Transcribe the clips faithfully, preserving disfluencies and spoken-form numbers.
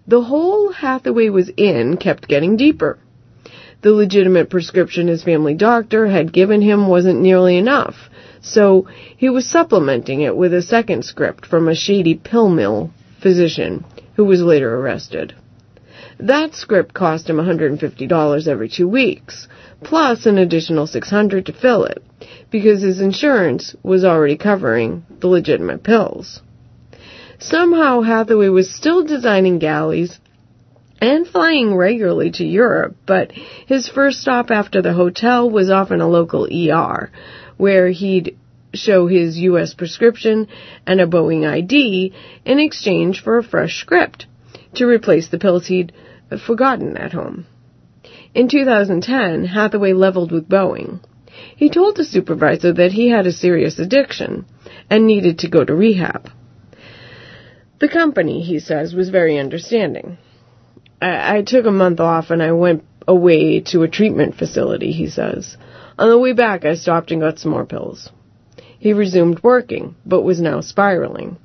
The hole Hathaway was in kept getting deeper. The legitimate prescription his family doctor had given him wasn't nearly enough, so he was supplementing it with a second script from a shady pill mill physician who was later arrested. That script cost him one hundred fifty dollars every two weeks, plus an additional six hundred dollars to fill it, because his insurance was already covering the legitimate pills. Somehow Hathaway was still designing galleys and flying regularly to Europe, but his first stop after the hotel was often a local E R, where he'd show his U S prescription and a Boeing I D in exchange for a fresh script to replace the pills he'd forgotten at home. In two thousand ten, Hathaway leveled with Boeing. He told the supervisor that he had a serious addiction and needed to go to rehab. The company, he says, was very understanding. I, I took a month off and I went away to a treatment facility, he says. On the way back, I stopped and got some more pills. He resumed working, but was now spiraling.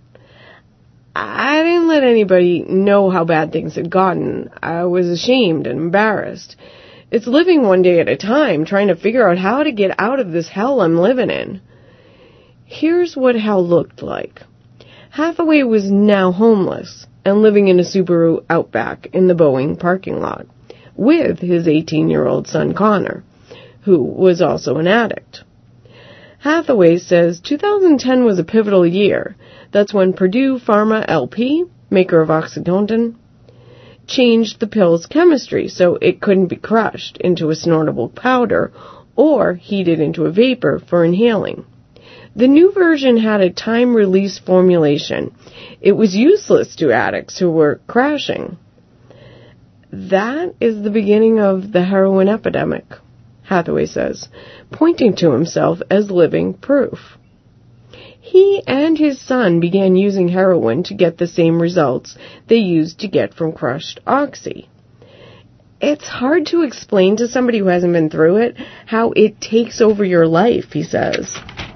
I didn't let anybody know how bad things had gotten. I was ashamed and embarrassed. It's living one day at a time, trying to figure out how to get out of this hell I'm living in. Here's what hell looked like. Hathaway was now homeless and living in a Subaru Outback in the Boeing parking lot with his eighteen-year-old son Connor, who was also an addict. Hathaway says two thousand ten was a pivotal year. That's when Purdue Pharma L P, maker of OxyContin, changed the pill's chemistry so it couldn't be crushed into a snortable powder or heated into a vapor for inhaling. The new version had a time-release formulation. It was useless to addicts who were crashing. That is the beginning of the heroin epidemic, Hathaway says, pointing to himself as living proof. He and his son began using heroin to get the same results they used to get from crushed oxy. It's hard to explain to somebody who hasn't been through it how it takes over your life, he says.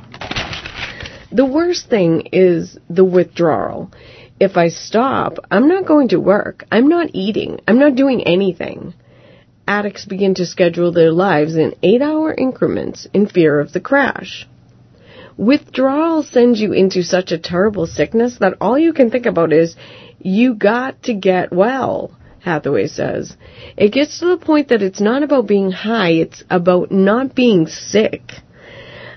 The worst thing is the withdrawal. If I stop, I'm not going to work. I'm not eating. I'm not doing anything. Addicts begin to schedule their lives in eight-hour increments in fear of the crash. Withdrawal sends you into such a terrible sickness that all you can think about is, you got to get well, Hathaway says. It gets to the point that it's not about being high, it's about not being sick.